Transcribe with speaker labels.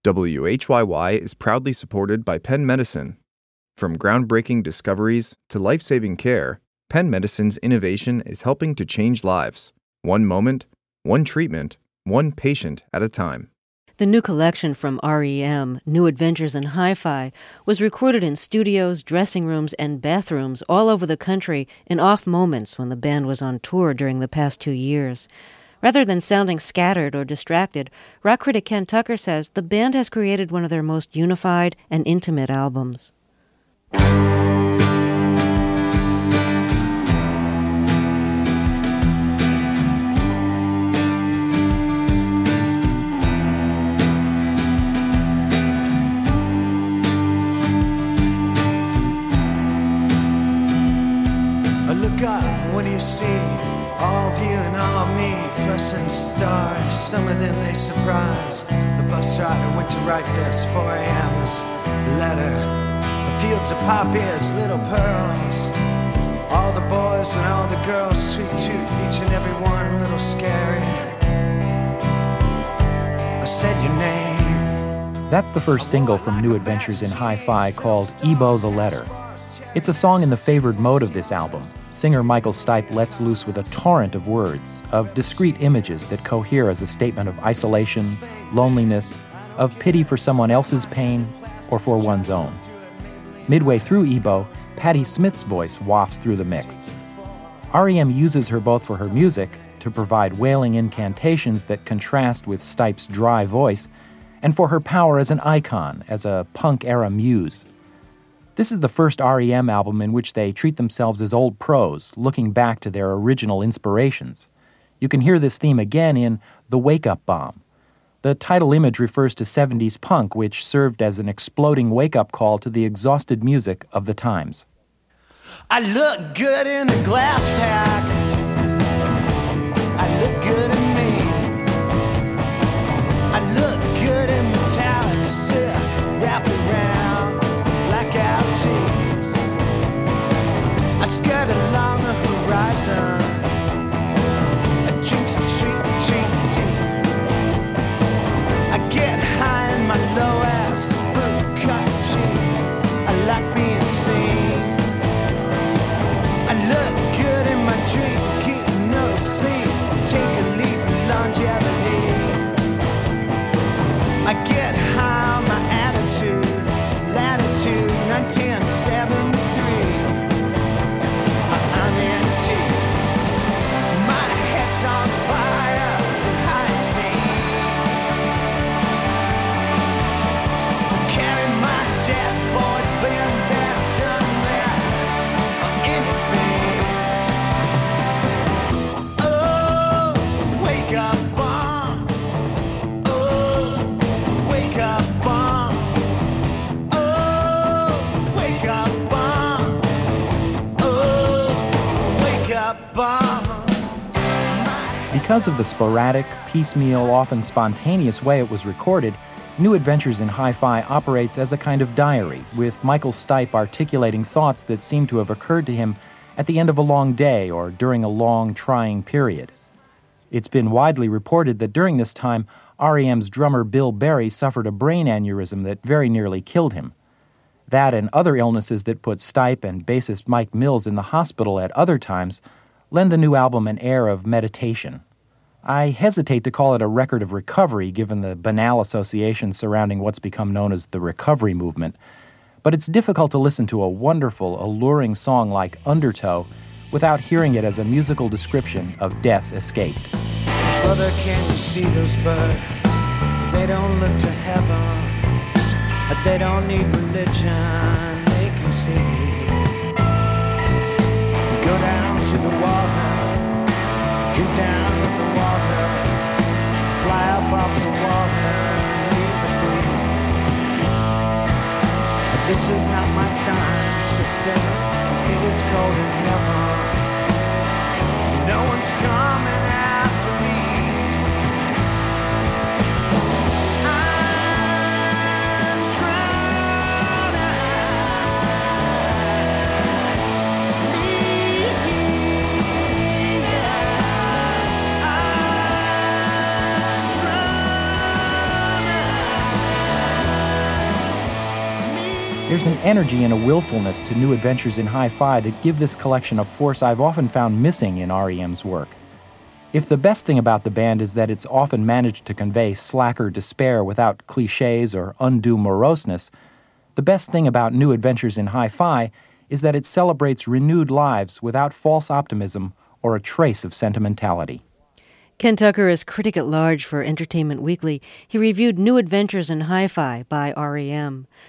Speaker 1: WHYY is proudly supported by Penn Medicine. From groundbreaking discoveries to life-saving care, Penn Medicine's innovation is helping to change lives. One moment, one treatment, one patient at a time.
Speaker 2: The new collection from REM, New Adventures in Hi-Fi, was recorded in studios, dressing rooms, and bathrooms all over the country in off moments when the band was on tour during the past 2 years. Rather than sounding scattered or distracted, rock critic Ken Tucker says the band has created one of their most unified and intimate albums.
Speaker 3: Look up when you see all of you and all of me, fluorescent stars. Some of them they surprise. The bus rider went to write this 4 a.m. this letter. The fields of poppies, little pearls. All the boys and all the girls, sweet tooth, each and every one a little scary. I said your name.
Speaker 4: That's the first single from New Adventures in Hi-Fi called Ebo the Letter. It's a song in the favored mode of this album. Singer Michael Stipe lets loose with a torrent of words, of discrete images that cohere as a statement of isolation, loneliness, of pity for someone else's pain, or for one's own. Midway through Ebo, Patti Smith's voice wafts through the mix. REM uses her both for her music, to provide wailing incantations that contrast with Stipe's dry voice, and for her power as an icon, as a punk-era muse. This is the first REM album in which they treat themselves as old pros, looking back to their original inspirations. You can hear this theme again in The Wake Up Bomb. The title image refers to 70s punk, which served as an exploding wake-up call to the exhausted music of the times.
Speaker 3: I look good in the glass pack. I look good in me. I look good in metallic silk, wrapped around blackout tees. I skirt along the horizon. I drink some sweet tea. I get high in my low-ass boot cut tee. I like being seen. I look good in my drink, getting no sleep. Take a leap of longevity. I get high on my attitude. Latitude 1973. I'm empty. My head's on fire in high steam. Carry my dead boy, been there, done that, or anything. Oh, wake up bomb. Oh, wake up bomb. Oh, wake up bomb. Oh, wake up bomb.
Speaker 4: Because of the sporadic, piecemeal, often spontaneous way it was recorded, New Adventures in Hi-Fi operates as a kind of diary, with Michael Stipe articulating thoughts that seem to have occurred to him at the end of a long day or during a long, trying period. It's been widely reported that during this time, REM's drummer Bill Berry suffered a brain aneurysm that very nearly killed him. That and other illnesses that put Stipe and bassist Mike Mills in the hospital at other times lend the new album an air of meditation. I hesitate to call it a record of recovery given the banal associations surrounding what's become known as the recovery movement, but it's difficult to listen to a wonderful, alluring song like Undertow without hearing it as a musical description of death escaped.
Speaker 3: Brother, can you see those birds? They don't look to heaven. They don't need religion. They can see. You go down to the water, drink down at the water, fly up off the water, leave it be. But this is not my time, sister. It is cold in heaven. No one's coming after me. I'm drowning. I'm drowning.
Speaker 4: There's an energy and a willfulness to New Adventures in Hi-Fi that give this collection a force I've often found missing in REM's work. If the best thing about the band is that it's often managed to convey slacker despair without cliches or undue moroseness, the best thing about New Adventures in Hi-Fi is that it celebrates renewed lives without false optimism or a trace of sentimentality.
Speaker 2: Ken Tucker is critic at large for Entertainment Weekly. He reviewed New Adventures in Hi-Fi by REM.